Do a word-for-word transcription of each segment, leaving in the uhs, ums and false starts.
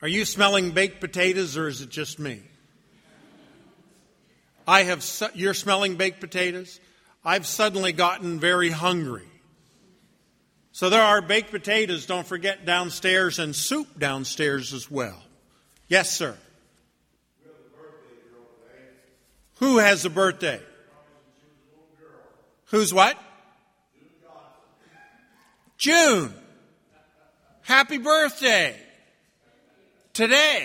Are you smelling baked potatoes, or is it just me? I have. Su- you're smelling baked potatoes? I've suddenly gotten very hungry. So there are baked potatoes, don't forget, downstairs, and soup downstairs as well. Yes, sir. We have a birthday girl today. Who has a birthday? Who's what? June. Happy birthday. Today.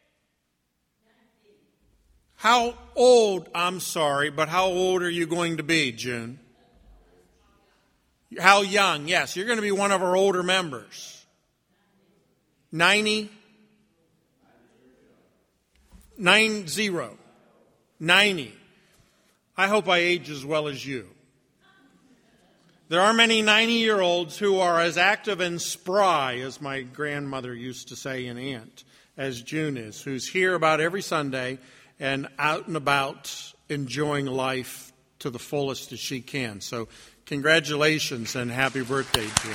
How old, I'm sorry, but how old are you going to be, June? How young? Yes, you're going to be one of our older members. ninety? Nine zero. ninety. I hope I age as well as you. There are many ninety-year-olds who are as active and spry, as my grandmother used to say, and aunt, as June is, who's here about every Sunday and out and about enjoying life to the fullest as she can. So congratulations and happy birthday, June.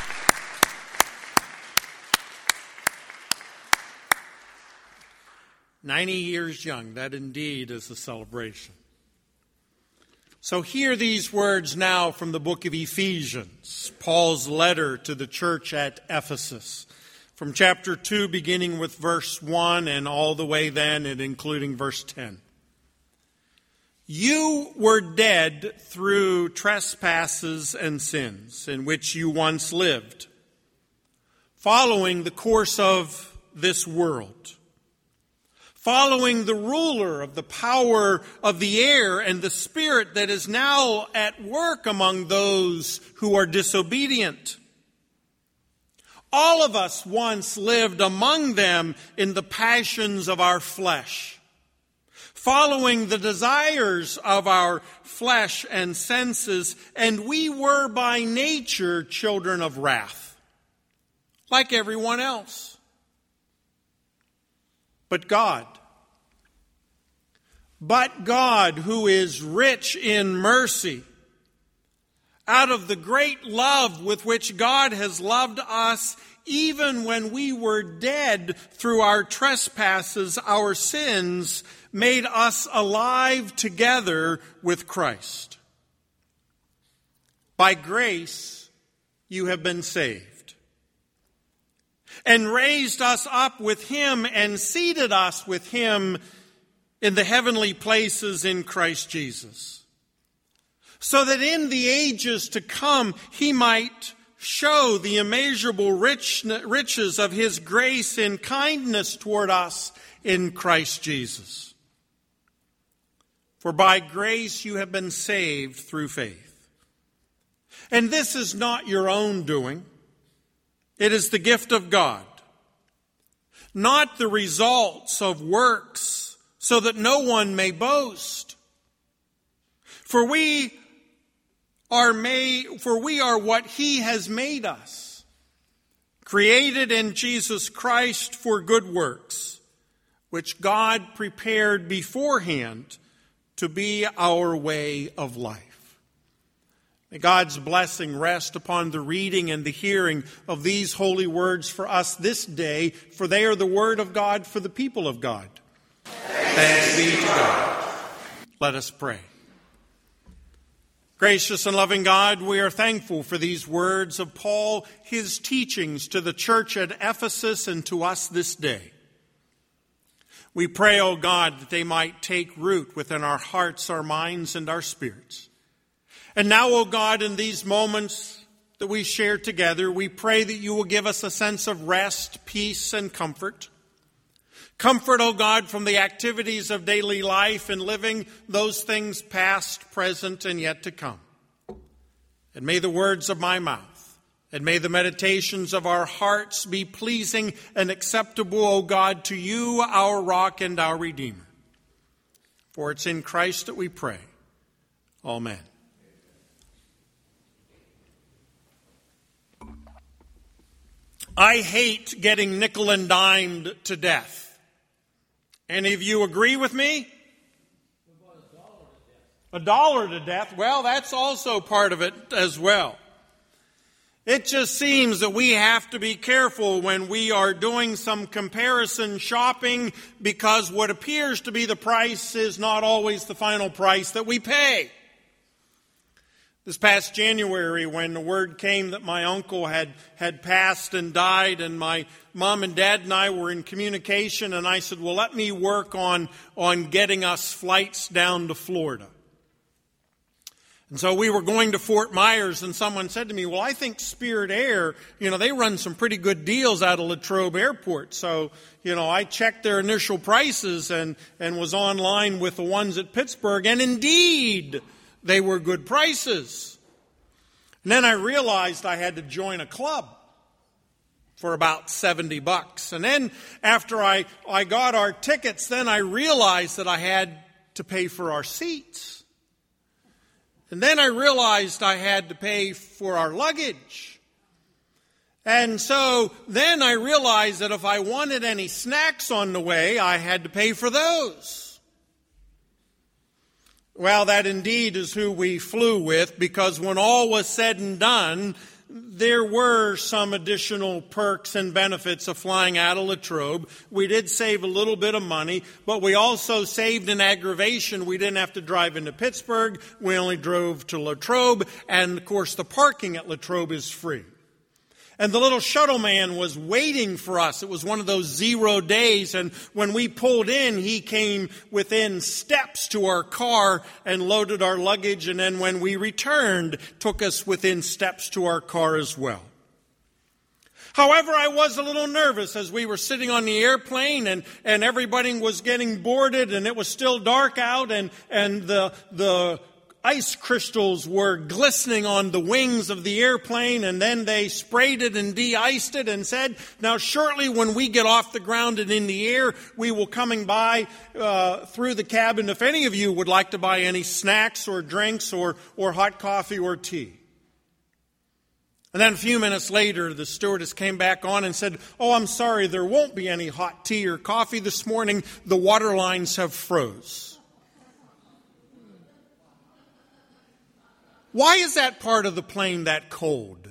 ninety years young, that indeed is a celebration. So hear these words now from the book of Ephesians, Paul's letter to the church at Ephesus, from chapter two, beginning with verse one and all the way then and including verse ten. You were dead through trespasses and sins in which you once lived, following the course of this world, following the ruler of the power of the air and the spirit that is now at work among those who are disobedient. All of us once lived among them in the passions of our flesh, following the desires of our flesh and senses, and we were by nature children of wrath, like everyone else. But God, but God, who is rich in mercy, out of the great love with which God has loved us, even when we were dead through our trespasses, our sins, made us alive together with Christ. By grace you have been saved, and raised us up with him and seated us with him in the heavenly places in Christ Jesus, so that in the ages to come he might show the immeasurable rich, riches of his grace and kindness toward us in Christ Jesus. For by grace you have been saved through faith. And this is not your own doing. It is the gift of God, not the results of works, so that no one may boast. For we are made, for we are what he has made us, created in Jesus Christ for good works, which God prepared beforehand to be our way of life. May God's blessing rest upon the reading and the hearing of these holy words for us this day, for they are the word of God for the people of God. Thanks be to God. Let us pray. Gracious and loving God, we are thankful for these words of Paul, his teachings to the church at Ephesus and to us this day. We pray, O God, that they might take root within our hearts, our minds, and our spirits. And now, O God, in these moments that we share together, we pray that you will give us a sense of rest, peace, and comfort. Comfort, O God, from the activities of daily life and living those things past, present, and yet to come. And may the words of my mouth and may the meditations of our hearts be pleasing and acceptable, O God, to you, our rock and our Redeemer. For it's in Christ that we pray. Amen. I hate getting nickel and dimed to death. Any of you agree with me? A dollar to death. Well, that's also part of it as well. It just seems that we have to be careful when we are doing some comparison shopping, because what appears to be the price is not always the final price that we pay. This past January, when the word came that my uncle had, had passed and died, and my mom and dad and I were in communication, and I said, well, let me work on, on getting us flights down to Florida. And so we were going to Fort Myers, and someone said to me, well, I think Spirit Air, you know, they run some pretty good deals out of Latrobe Airport. So, you know, I checked their initial prices and, and was online with the ones at Pittsburgh, and indeed, they were good prices. And then I realized I had to join a club for about seventy bucks. And then after I, I got our tickets, then I realized that I had to pay for our seats. And then I realized I had to pay for our luggage. And so then I realized that if I wanted any snacks on the way, I had to pay for those. Well, that indeed is who we flew with, because when all was said and done, there were some additional perks and benefits of flying out of Latrobe. We did save a little bit of money, but we also saved an aggravation. We didn't have to drive into Pittsburgh. We only drove to Latrobe, and of course the parking at Latrobe is free. And the little shuttle man was waiting for us. It was one of those zero days, and when we pulled in, he came within steps to our car and loaded our luggage, and then when we returned, took us within steps to our car as well. However, I was a little nervous as we were sitting on the airplane, and, and everybody was getting boarded, and it was still dark out, and, and the the ice crystals were glistening on the wings of the airplane, and then they sprayed it and de-iced it and said, now shortly when we get off the ground and in the air, we will coming by uh, through the cabin if any of you would like to buy any snacks or drinks or, or hot coffee or tea. And then a few minutes later, the stewardess came back on and said, oh, I'm sorry, there won't be any hot tea or coffee this morning. The water lines have froze. Why is that part of the plane that cold?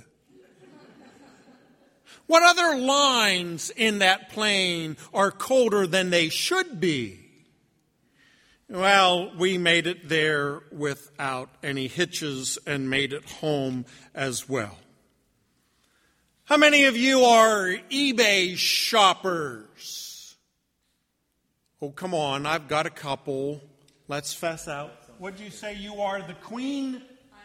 What other lines in that plane are colder than they should be? Well, we made it there without any hitches and made it home as well. How many of you are eBay shoppers? Oh, come on, I've got a couple. Let's fess out. What'd you say you are, the queen?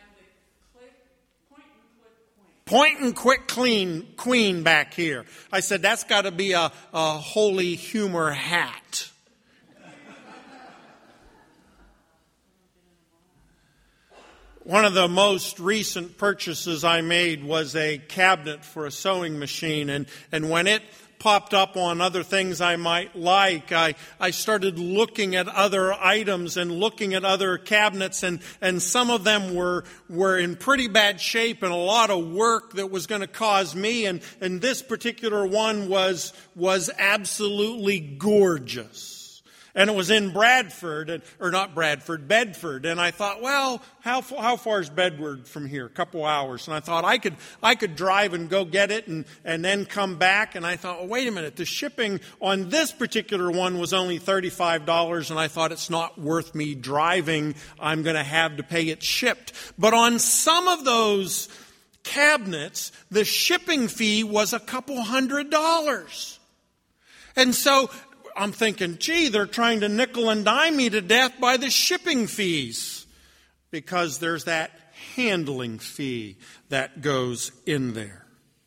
Point and quick clean queen back here. I said, that's got to be a, a holy humor hat. One of the most recent purchases I made was a cabinet for a sewing machine. And, and when it popped up on other things I might like, I, I started looking at other items and looking at other cabinets, and, and some of them were, were in pretty bad shape and a lot of work that was going to cause me. And, and this particular one was, was absolutely gorgeous. And it was in Bradford, or not Bradford, Bedford. And I thought, well, how how far is Bedford from here? A couple hours. And I thought I could I could drive and go get it and, and then come back. And I thought, well, wait a minute. The shipping on this particular one was only thirty-five dollars. And I thought it's not worth me driving. I'm going to have to pay it shipped. But on some of those cabinets, the shipping fee was a couple hundred dollars. And so I'm thinking, gee, they're trying to nickel and dime me to death by the shipping fees, because there's that handling fee that goes in there.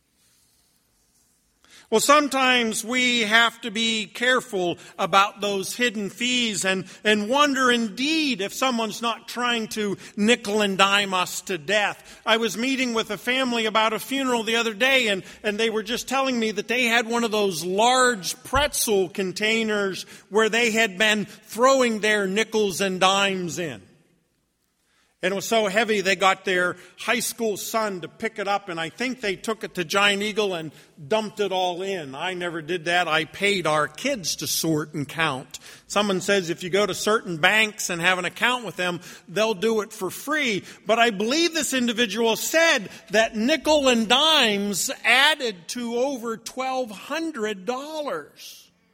Well, sometimes we have to be careful about those hidden fees and, and wonder indeed if someone's not trying to nickel and dime us to death. I was meeting with a family about a funeral the other day, and, and they were just telling me that they had one of those large pretzel containers where they had been throwing their nickels and dimes in. And it was so heavy they got their high school son to pick it up, and I think they took it to Giant Eagle and dumped it all in. I never did that. I paid our kids to sort and count. Someone says if you go to certain banks and have an account with them, they'll do it for free. But I believe this individual said that nickel and dimes added to over twelve hundred dollars.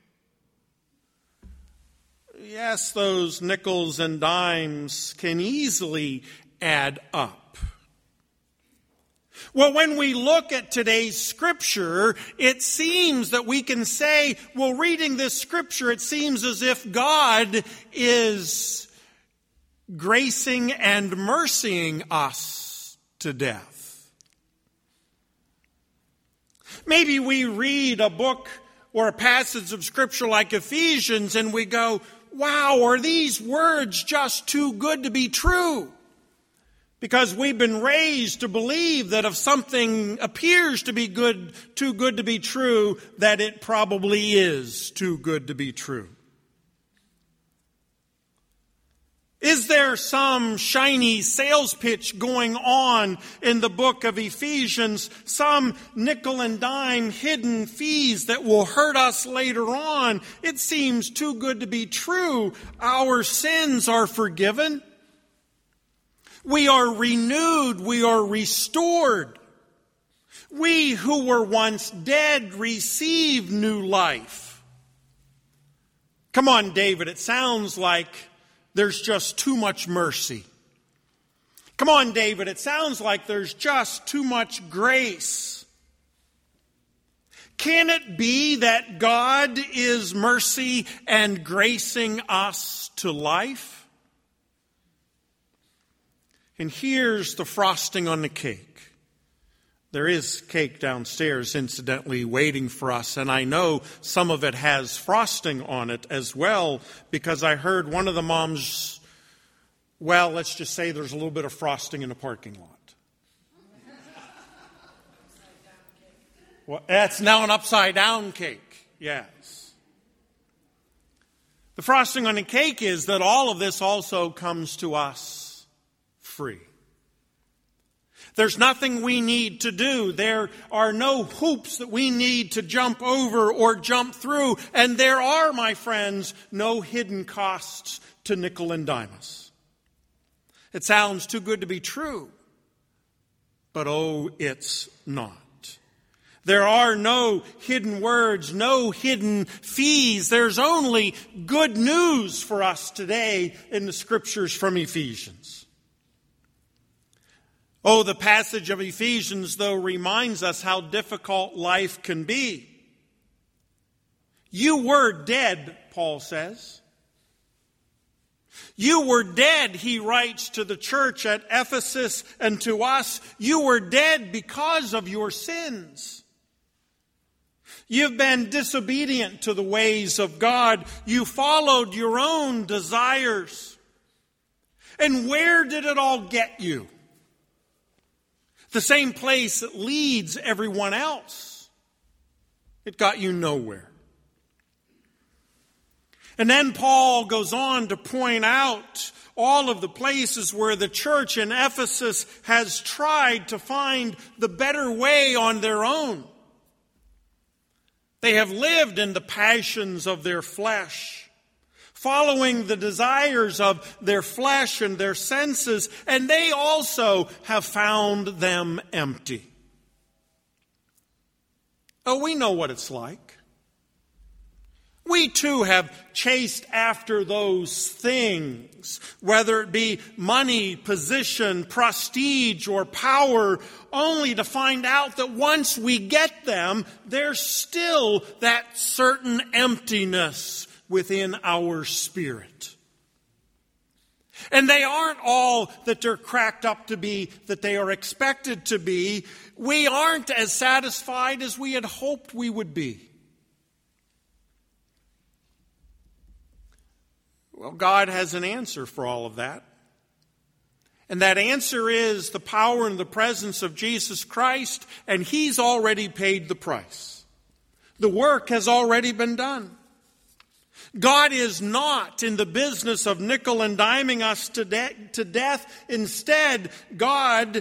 Yes, those nickels and dimes can easily add up. Well, when we look at today's scripture, it seems that we can say, well, reading this scripture, it seems as if God is gracing and mercying us to death. Maybe we read a book or a passage of scripture like Ephesians and we go, wow, are these words just too good to be true? Because we've been raised to believe that if something appears to be good, too good to be true, that it probably is too good to be true. Is there some shiny sales pitch going on in the book of Ephesians? Some nickel and dime hidden fees that will hurt us later on? It seems too good to be true. Our sins are forgiven. We are renewed. We are restored. We who were once dead receive new life. Come on, David, it sounds like there's just too much mercy. Come on, David, it sounds like there's just too much grace. Can it be that God is mercy and gracing us to life? And here's the frosting on the cake. There is cake downstairs, incidentally, waiting for us, and I know some of it has frosting on it as well, because I heard one of the moms, well, let's just say there's a little bit of frosting in the parking lot. Well, that's now an upside-down cake, yes. The frosting on the cake is that all of this also comes to us free. There's nothing we need to do. There are no hoops that we need to jump over or jump through. And there are, my friends, no hidden costs to nickel and dime us. It sounds too good to be true. But oh, it's not. There are no hidden words, no hidden fees. There's only good news for us today in the scriptures from Ephesians. Oh, the passage of Ephesians, though, reminds us how difficult life can be. You were dead, Paul says. You were dead, he writes to the church at Ephesus and to us. You were dead because of your sins. You've been disobedient to the ways of God. You followed your own desires. And where did it all get you? The same place that leads everyone else. It got you nowhere. And then Paul goes on to point out all of the places where the church in Ephesus has tried to find the better way on their own. They have lived in the passions of their flesh, following the desires of their flesh and their senses, and they also have found them empty. Oh, we know what it's like. We too have chased after those things, whether it be money, position, prestige, or power, only to find out that once we get them, there's still that certain emptiness within our spirit. And they aren't all that they're cracked up to be, that they are expected to be. We aren't as satisfied as we had hoped we would be. Well, God has an answer for all of that. And that answer is the power and the presence of Jesus Christ, and He's already paid the price. The work has already been done. God is not in the business of nickel and diming us to, de- to death. Instead, God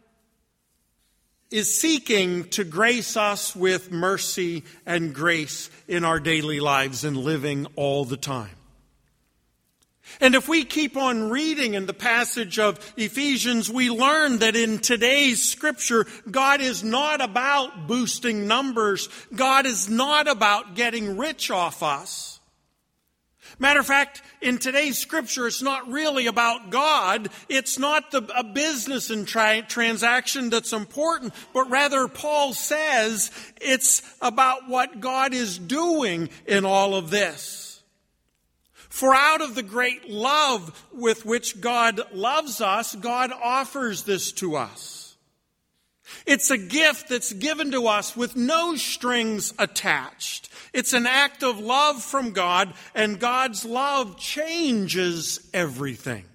is seeking to grace us with mercy and grace in our daily lives and living all the time. And if we keep on reading in the passage of Ephesians, we learn that in today's scripture, God is not about boosting numbers. God is not about getting rich off us. Matter of fact, in today's scripture, it's not really about God. It's not the, a business and tra- transaction that's important, but rather Paul says it's about what God is doing in all of this. For out of the great love with which God loves us, God offers this to us. It's a gift that's given to us with no strings attached. It's an act of love from God, and God's love changes everything.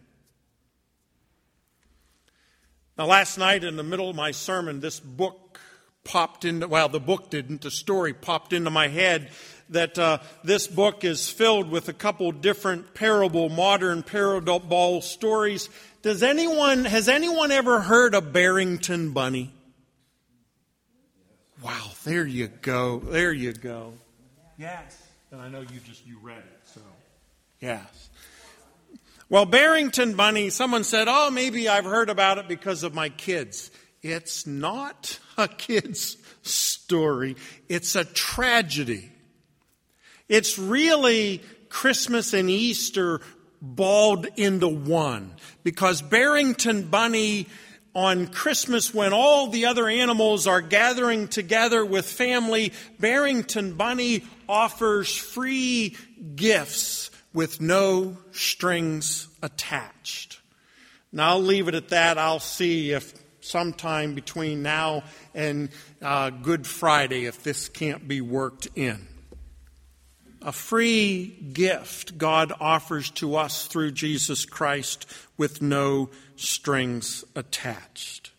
Now, last night in the middle of my sermon, this book popped into, well, the book didn't, the story popped into my head that uh, this book is filled with a couple different parable, modern parable stories. Does anyone, has anyone ever heard of Barrington Bunny? Wow, there you go, there you go. Yes. And I know you just, you read it, so, yes. Well, Barrington Bunny, someone said, oh, maybe I've heard about it because of my kids. It's not a kid's story. It's a tragedy. It's really Christmas and Easter balled into one. Because Barrington Bunny, on Christmas when all the other animals are gathering together with family, Barrington Bunny offers free gifts with no strings attached. Now, I'll leave it at that. I'll see if sometime between now and uh, Good Friday, if this can't be worked in. A free gift God offers to us through Jesus Christ with no strings attached.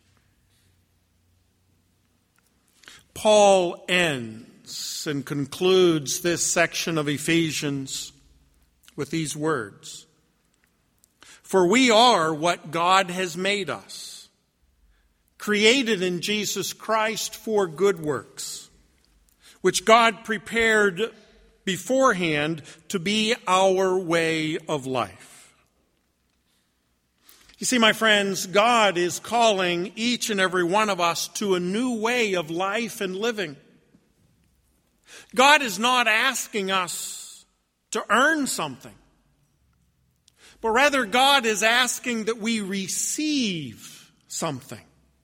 Paul ends and concludes this section of Ephesians with these words. For we are what God has made us, created in Jesus Christ for good works, which God prepared beforehand to be our way of life. You see, my friends, God is calling each and every one of us to a new way of life and living. God is not asking us to earn something, but rather God is asking that we receive something.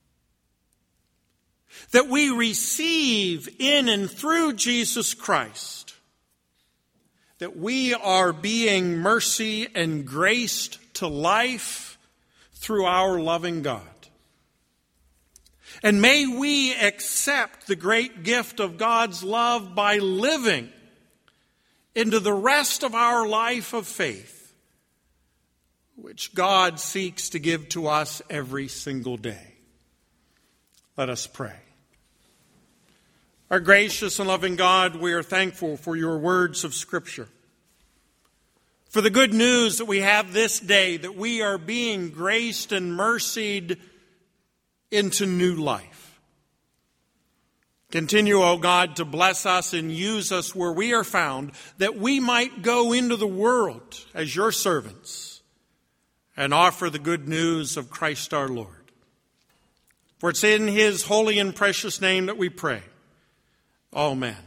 That we receive in and through Jesus Christ. That we are being mercy and graced to life through our loving God. And may we accept the great gift of God's love by living into the rest of our life of faith, which God seeks to give to us every single day. Let us pray. Our gracious and loving God, we are thankful for your words of Scripture. For the good news that we have this day, that we are being graced and mercied into new life. Continue, O God, to bless us and use us where we are found, that we might go into the world as your servants and offer the good news of Christ our Lord. For it's in his holy and precious name that we pray. Amen.